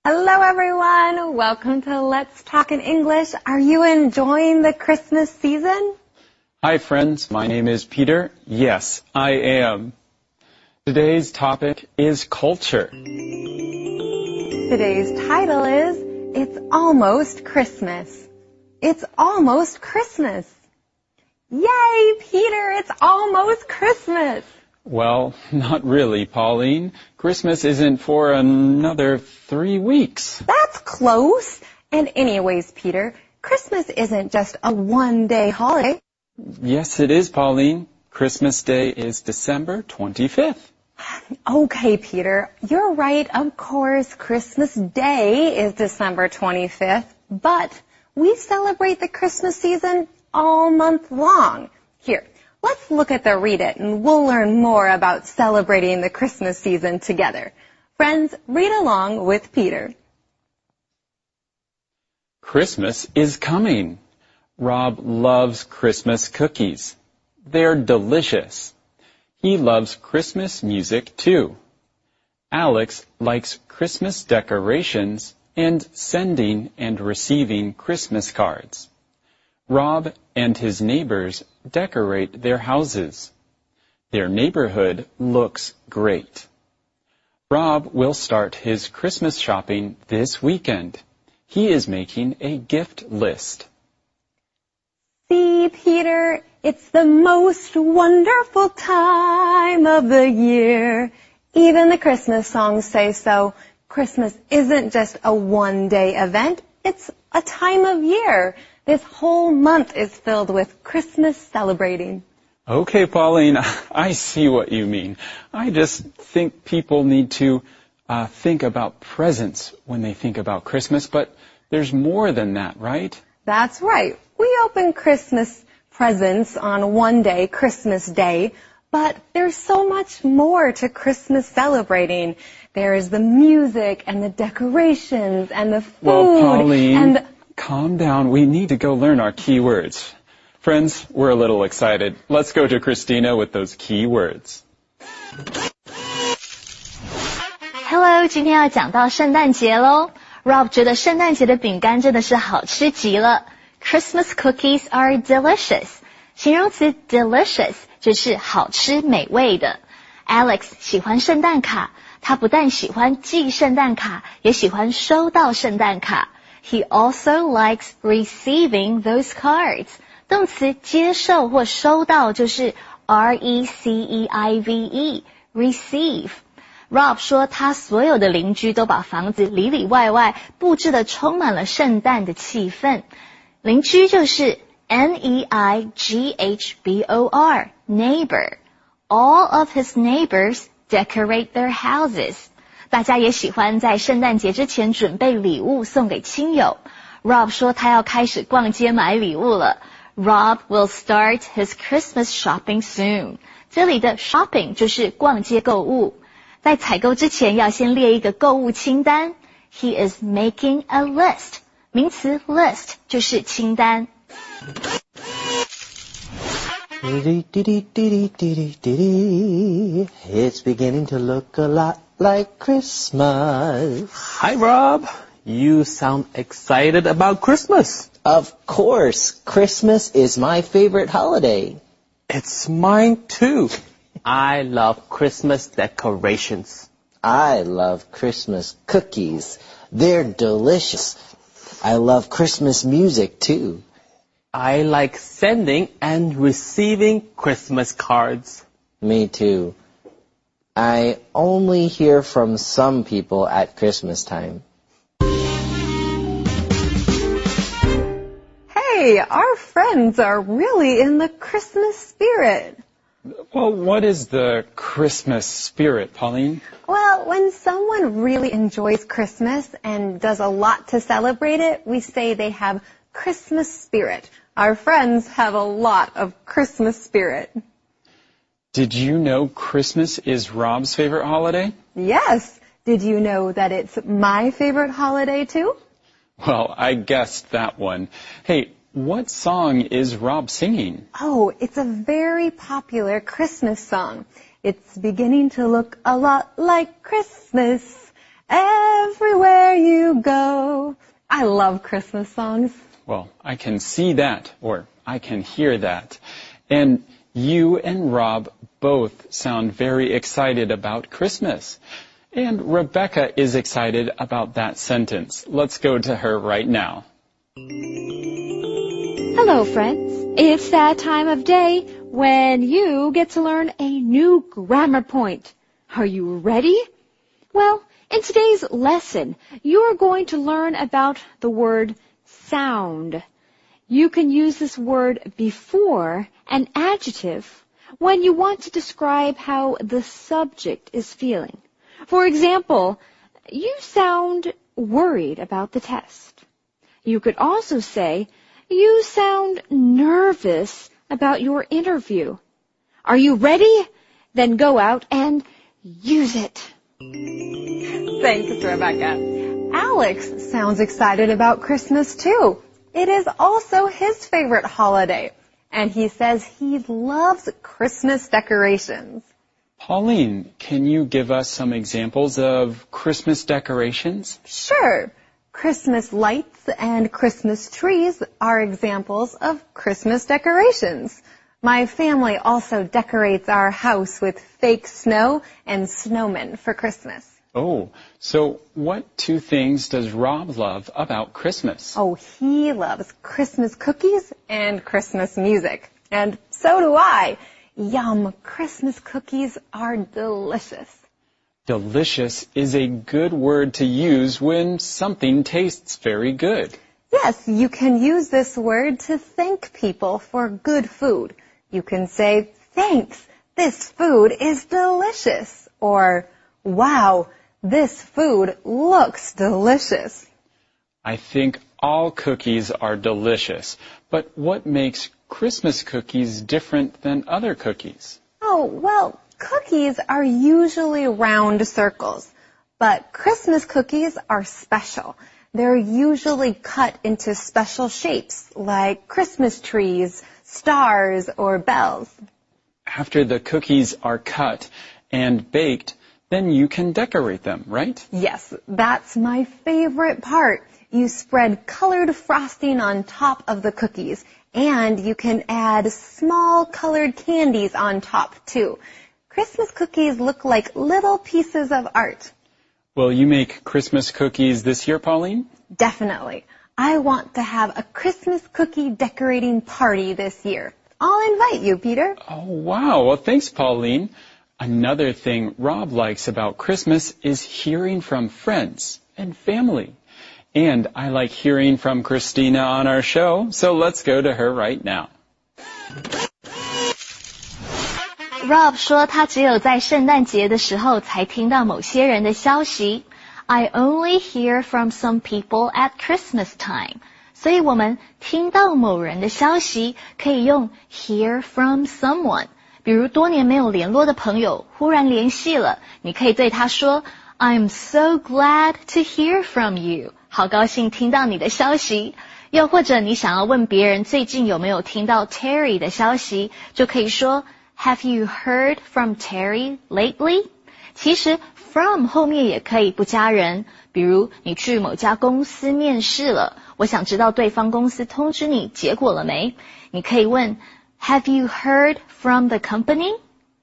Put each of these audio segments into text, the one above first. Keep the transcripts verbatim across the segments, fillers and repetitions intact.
Hello everyone, welcome to Let's Talk in English. Are you enjoying the Christmas season? Hi friends, my name is Peter. Yes, I am. Today's topic is culture. Today's title is, It's Almost Christmas. It's almost Christmas. Yay, Peter, it's almost Christmas. Well, not really, Pauline. Christmas isn't for another three weeks. That's close. And anyways, Peter, Christmas isn't just a one-day holiday. Yes, it is, Pauline. Christmas Day is December twenty-fifth. Okay, Peter, you're right. Of course, Christmas Day is December twenty-fifth, but we celebrate the Christmas season all month long. Here, let's look at the Read It, and we'll learn more about celebrating the Christmas season together. Friends, read along with Peter. Christmas is coming. Rob loves Christmas cookies. They're delicious. He loves Christmas music too. Alex likes Christmas decorations and sending and receiving Christmas cards. Rob and his neighbors decorate their houses. Their neighborhood looks great. Rob will start his Christmas shopping this weekend. He is making a gift list. See, Peter, it's the most wonderful time of the year. Even the Christmas songs say so. Christmas isn't just a one-day event. It's a time of year. This whole month is filled with Christmas celebrating. Okay, Pauline, I see what you mean. I just think people need to uh, think about presents when they think about Christmas, but there's more than that, right? That's right. We open Christmas presents on one day, Christmas Day, but there's so much more to Christmas celebrating. There's the music and the decorations and the food. Well, Pauline, and the calm down. We need to go learn our key words. Friends, we're a little excited. Let's go to Christina with those key words. Hello, 今天要讲到圣诞节咯。Rob 觉得圣诞节的饼干真的是好吃极了。Christmas cookies are delicious. 形容词 delicious 就是好吃美味的。Alex 喜欢圣诞卡，他不但喜欢寄圣诞卡，也喜欢收到圣诞卡。He also likes receiving those cards. 动词接受或收到就是 R E C E I V E, receive. Rob 说他所有的邻居都把房子里里外外布置得充满了圣诞的气氛。邻居就是 N E I G H B O R, neighbor. All of his neighbors decorate their houses. 大家也喜欢在圣诞节之前准备礼物送给亲友。Rob 说他要开始逛街买礼物了。Rob will start his Christmas shopping soon. 这里的 shopping 就是逛街购物。在采购之前要先列一个购物清单。He is making a list. 名词 list 就是清单。 It's beginning to look a lot like Christmas. Hi, Rob. You sound excited about Christmas. Of course. Christmas is my favorite holiday. It's mine too. I love Christmas decorations. I love Christmas cookies. They're delicious. I love Christmas music too. I like sending and receiving Christmas cards. Me too. I only hear from some people at Christmas time. hey, our friends are really in the Christmas spirit. Well, what is the Christmas spirit, Pauline? Well, when someone really enjoys Christmas and does a lot to celebrate it, we say they have Christmas spirit. Our friends have a lot of Christmas spirit. Did you know Christmas is Rob's favorite holiday? Yes. Did you know that it's my favorite holiday too? Well, I guessed that one. Hey, what song is Rob singing? Oh, it's a very popular Christmas song. It's beginning to look a lot like Christmas everywhere you go. I love Christmas songs. Well, I can see that, or I can hear that. And you and Rob both sound very excited about Christmas. And Rebecca is excited about that sentence. Let's go to her right now. Hello, friends. It's that time of day when you get to learn a new grammar point. Are you ready? Well, in today's lesson, you're going to learn about the word sound. You can use this word before an adjective when you want to describe how the subject is feeling. For example, you sound worried about the test. You could also say, you sound nervous about your interview. Are you ready? Then go out and use it. Thanks, Rebecca. Alex sounds excited about Christmas too. It is also his favorite holiday, and he says he loves Christmas decorations. Pauline, can you give us some examples of Christmas decorations? Sure. Christmas lights and Christmas trees are examples of Christmas decorations. My family also decorates our house with fake snow and snowmen for Christmas. Oh, so what two things does Rob love about Christmas? Oh, he loves Christmas cookies and Christmas music. And so do I. Yum, Christmas cookies are delicious. Delicious is a good word to use when something tastes very good. Yes, you can use this word to thank people for good food. You can say, thanks, this food is delicious. Or, wow, this food looks delicious. I think all cookies are delicious, but what makes Christmas cookies different than other cookies? Oh, well, cookies are usually round circles, but Christmas cookies are special. They're usually cut into special shapes, like Christmas trees, stars, or bells. After the cookies are cut and baked, then you can decorate them, right? Yes, that's my favorite part. You spread colored frosting on top of the cookies, and you can add small colored candies on top, too. Christmas cookies look like little pieces of art. Will you make Christmas cookies this year, Pauline? Definitely. I want to have a Christmas cookie decorating party this year. I'll invite you, Peter. Oh, wow. Well, thanks, Pauline. Another thing Rob likes about Christmas is hearing from friends and family. And I like hearing from Christina on our show, so let's go to her right now. Rob 说他只有在圣诞节的时候才听到某些人的消息。I only hear from some people at Christmas time. 所以我们听到某人的消息可以用 hear from someone。比如多年没有联络的朋友忽然联系了，你可以对他说 I'm so glad to hear from you. 好高兴听到你的消息。又或者你想要问别人最近有没有听到 Terry 的消息，就可以说 Have you heard from Terry lately? 其实 from 后面也可以不加人，比如你去某家公司面试了，我想知道对方公司通知你结果了没，你可以问 Have you heard from the company?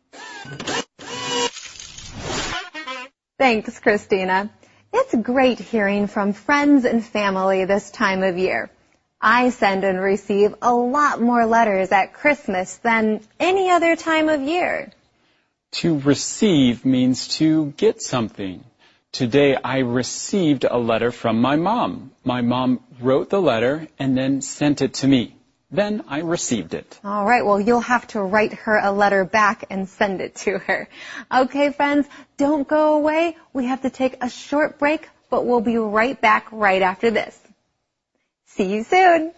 Thanks, Christina. It's great hearing from friends and family this time of year. I send and receive a lot more letters at Christmas than any other time of year. To receive means to get something. Today I received a letter from my mom. My mom wrote the letter and then sent it to me. Then I received it. All right, well, you'll have to write her a letter back and send it to her. Okay, friends, don't go away. We have to take a short break, but we'll be right back right after this. See you soon.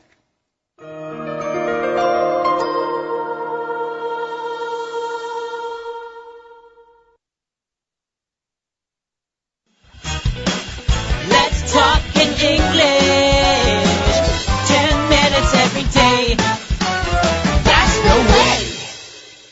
Let's talk in English. Ten minutes every day. That's the way.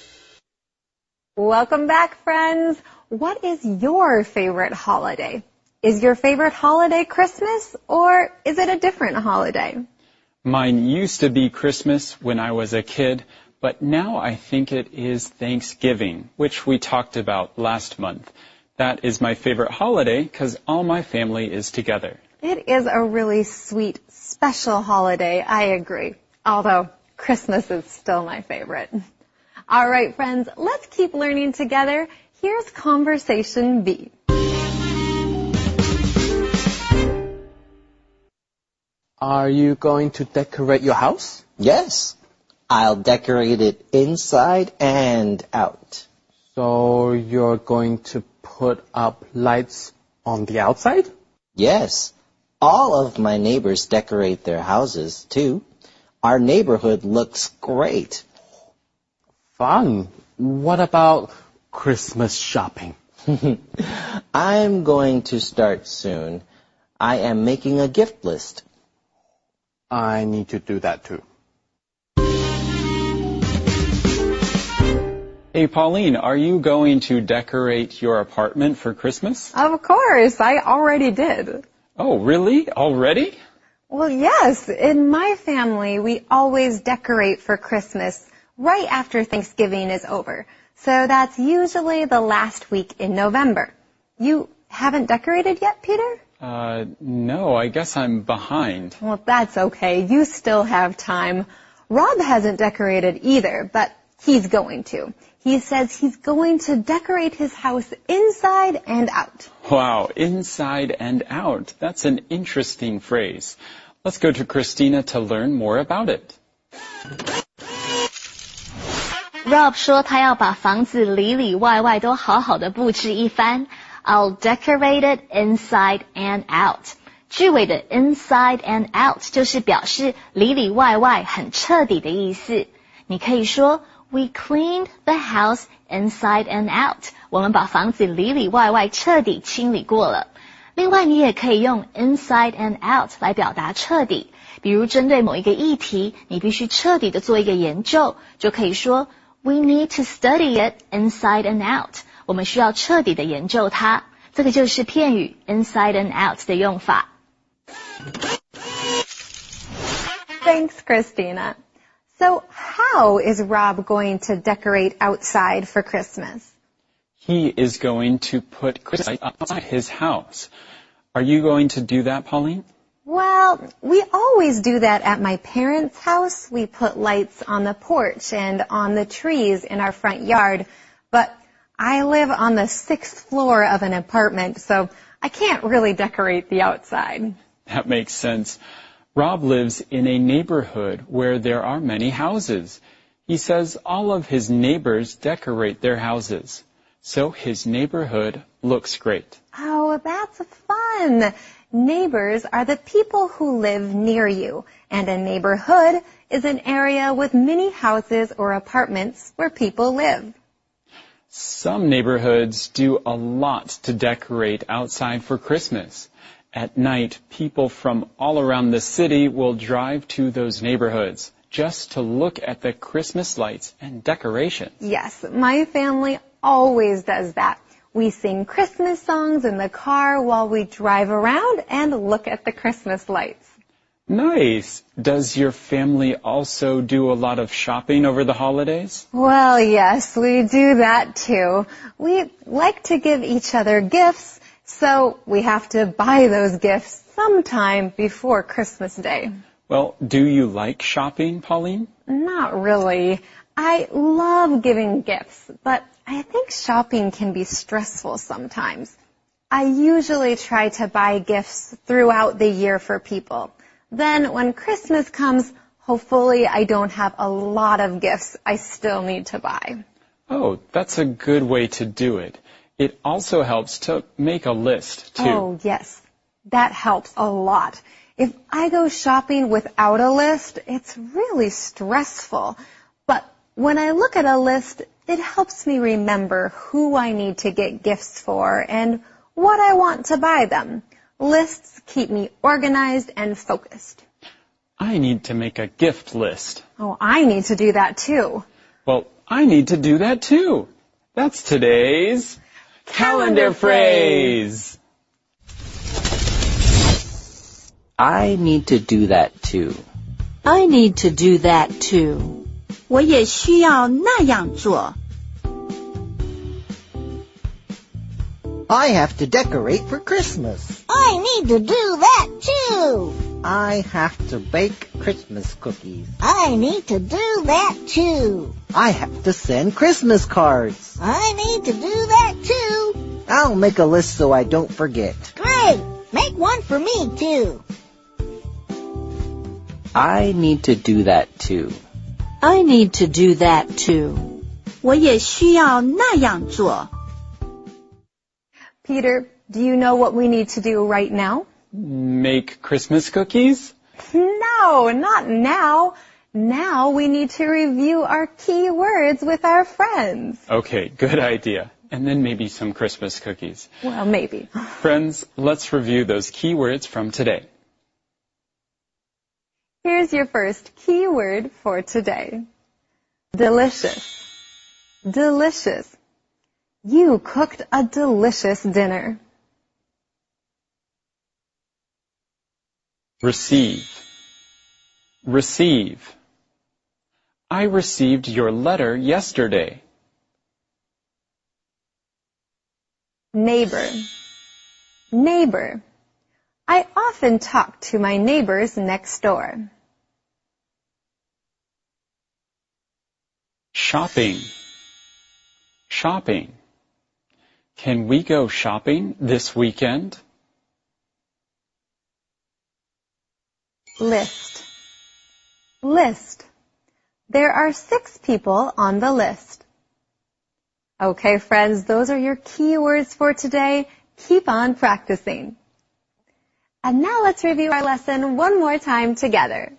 Welcome back, friends. What is your favorite holiday? Is your favorite holiday Christmas, or is it a different holiday? Mine used to be Christmas when I was a kid, but now I think it is Thanksgiving, which we talked about last month. That is my favorite holiday because all my family is together. It is a really sweet, special holiday, I agree. Although Christmas is still my favorite. All right, friends, let's keep learning together. Here's Conversation B. Are you going to decorate your house? Yes. I'll decorate it inside and out. So you're going to put up lights on the outside? Yes. All of my neighbors decorate their houses, too. Our neighborhood looks great. Fun. What about Christmas shopping? I'm going to start soon. I am making a gift list. I need to do that too. Hey, Pauline, are you going to decorate your apartment for Christmas? Of course, I already did. Oh, really? Already? Well, yes. In my family, we always decorate for Christmas right after Thanksgiving is over. So that's usually the last week in November. You haven't decorated yet, Peter? Uh, no, I guess I'm behind. Well, that's okay. You still have time. Rob hasn't decorated either, but he's going to. He says he's going to decorate his house inside and out. Wow, inside and out. That's an interesting phrase. Let's go to Christina to learn more about it. Rob 说他要把房子里里外外都好好的布置一番。I'll decorate it inside and out. 句尾的 inside and out 就是表示里里外外很彻底的意思。你可以说We cleaned the house inside and out. 我们把房子里里外外彻底清理过了。另外，你也可以用 inside and out 来表达彻底。比如针对某一个议题，你必须彻底的做一个研究，就可以说 We need to study it inside and out. 我们需要彻底的研究它。这个就是片语 inside and out 的用法。 Thanks, Christina. So how is Rob going to decorate outside for Christmas? He is going to put Christmas outside his house. Are you going to do that, Pauline? Well, we always do that at my parents' house. We put lights on the porch and on the trees in our front yard. But I live on the sixth floor of an apartment, so I can't really decorate the outside. That makes sense. Rob lives in a neighborhood where there are many houses. He says all of his neighbors decorate their houses. So his neighborhood looks great. Oh, that's fun. Neighbors are the people who live near you, and a neighborhood is an area with many houses or apartments where people live. Some neighborhoods do a lot to decorate outside for Christmas. At night, people from all around the city will drive to those neighborhoods just to look at the Christmas lights and decorations. Yes, my family always does that. We sing Christmas songs in the car while we drive around and look at the Christmas lights. Nice. Does your family also do a lot of shopping over the holidays? Well, yes, we do that too. We like to give each other gifts, so we have to buy those gifts sometime before Christmas Day. Well, do you like shopping, Pauline? Not really. I love giving gifts, but I think shopping can be stressful sometimes. I usually try to buy gifts throughout the year for people. Then when Christmas comes, hopefully I don't have a lot of gifts I still need to buy. Oh, that's a good way to do it. It also helps to make a list, too. Oh, yes. That helps a lot. If I go shopping without a list, it's really stressful. But when I look at a list, it helps me remember who I need to get gifts for and what I want to buy them. Lists keep me organized and focused. I need to make a gift list. Oh, I need to do that too. Well, I need to do that too. That's today's calendar phrase. I need to do that too. I need to do that too. 我也需要那样做。 I have to decorate for Christmas. I need to do that too. I have to bake Christmas cookies. I need to do that too. I have to send Christmas cards. I need to do that too. I'll make a list so I don't forget. Great! Make one for me too. I need to do that too. I need to do that too. 我也需要那样做。 Peter, do you know what we need to do right now? Make Christmas cookies? No, not now. Now we need to review our key words with our friends. Okay, good idea. And then maybe some Christmas cookies. Well, maybe. Friends, let's review those key words from today. Here's your first key word for today. Delicious. Delicious. You cooked a delicious dinner. Receive. Receive. I received your letter yesterday. Neighbor. Neighbor. I often talk to my neighbors next door. Shopping. Shopping. Can we go shopping this weekend? List. List. There are six people on the list. Okay, friends, those are your key words for today. Keep on practicing. And now let's review our lesson one more time together.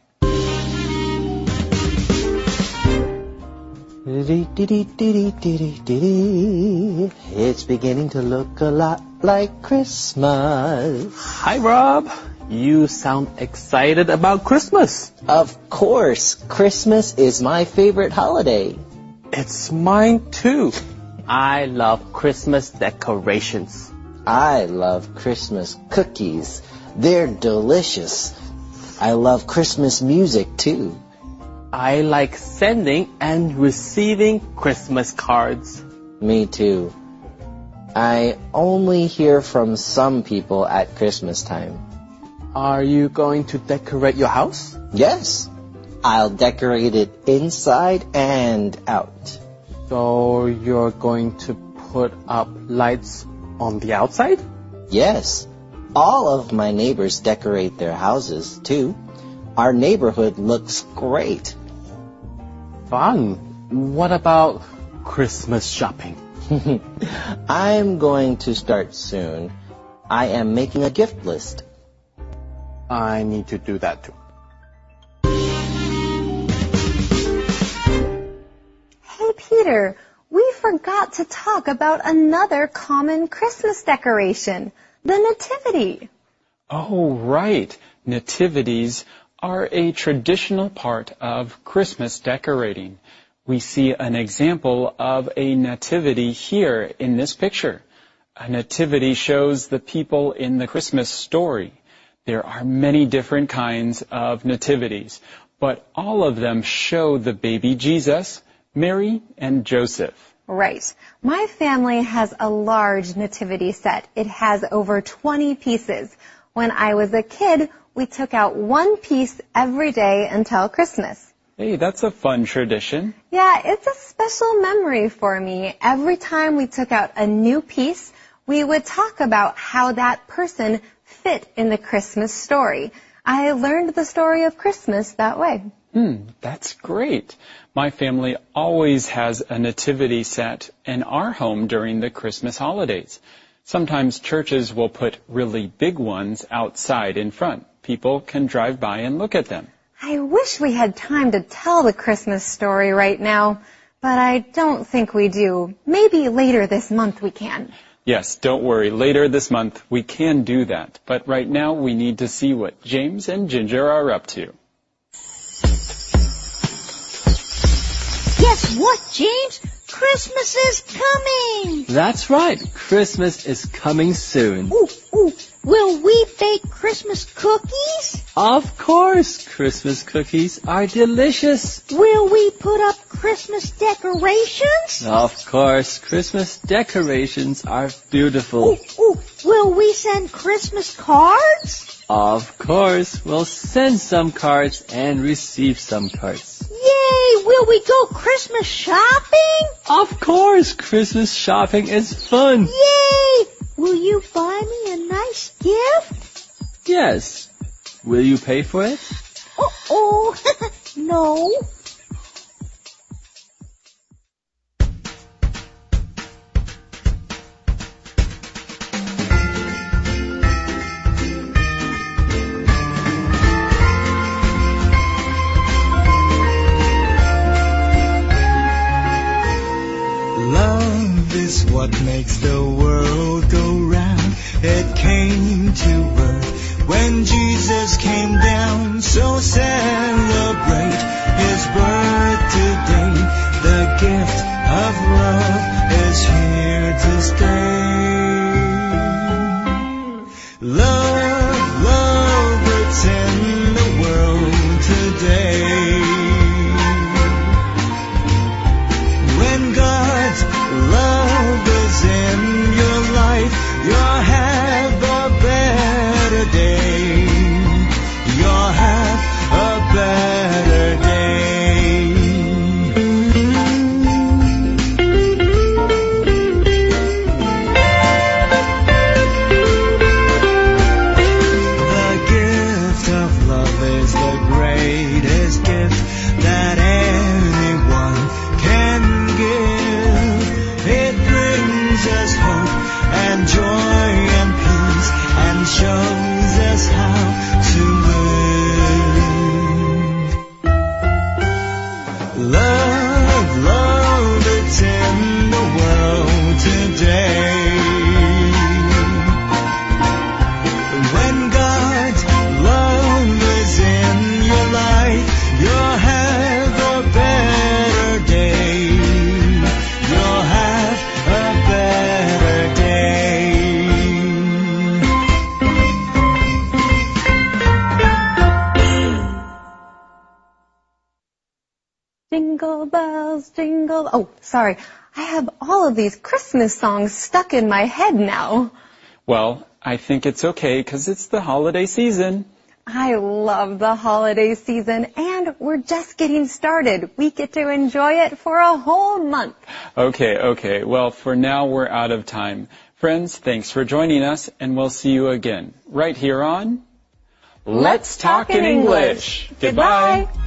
It's beginning to look a lot like Christmas. Hi, Rob. You sound excited about Christmas. Of course. Christmas is my favorite holiday. It's mine too. I love Christmas decorations. I love Christmas cookies. They're delicious. I love Christmas music too. I like sending and receiving Christmas cards. Me too. I only hear from some people at Christmas time. Are you going to decorate your house? Yes. I'll decorate it inside and out. So you're going to put up lights on the outside? Yes. All of my neighbors decorate their houses too. Our neighborhood looks great. Fun. What about Christmas shopping? I'm going to start soon. I am making a gift list. I need to do that too. Hey, Peter, we forgot to talk about another common Christmas decoration, the Nativity. Oh, right. Nativities are a traditional part of Christmas decorating. We see an example of a nativity here in this picture. A nativity shows the people in the Christmas story. There are many different kinds of nativities, but all of them show the baby Jesus, Mary, and Joseph. Right. My family has a large nativity set. It has over twenty pieces. When I was a kid, we took out one piece every day until Christmas. Hey, that's a fun tradition. Yeah, it's a special memory for me. Every time we took out a new piece, we would talk about how that person fit in the Christmas story. I learned the story of Christmas that way. Hmm, that's great. My family always has a nativity set in our home during the Christmas holidays. Sometimes churches will put really big ones outside in front. People can drive by and look at them. I wish we had time to tell the Christmas story right now, but I don't think we do. Maybe later this month we can. Yes, don't worry. Later this month we can do that. But right now we need to see what James and Ginger are up to. Guess what, James? Christmas is coming. That's right. Christmas is coming soon. Ooh, ooh. Will we bake Christmas cookies? Of course, Christmas cookies are delicious. Will we put up Christmas decorations? Of course, Christmas decorations are beautiful. Ooh, ooh. Will we send Christmas cards? Of course, we'll send some cards and receive some cards. Yay! Will we go Christmas shopping? Of course, Christmas shopping is fun. Yay! Will you buy me a nice gift? Yes. Will you pay for it? Uh-oh. No. Love is what makes the world go round. It came to birth when Jesus came down. So celebrate His birth today. The gift of love is here to stay. Love, love, it's in the world today. When God's love is in your life, you'll have a better day. You'll have a better day. The gift of love is the greatest gift that anyone can give. It brings us hope and joy and peace and shows us how to live. Love, love, it's in the world today. When God's love is in your life, you'll have a better day. You'll have a better day. Jingle bells, jingle... Oh, sorry. I have all of these Christmas songs stuck in my head now. Well, I think it's okay because it's the holiday season. I love the holiday season, and we're just getting started. We get to enjoy it for a whole month. Okay, okay. Well, for now, we're out of time. Friends, thanks for joining us, and we'll see you again right here on Let's Talk in English. Goodbye.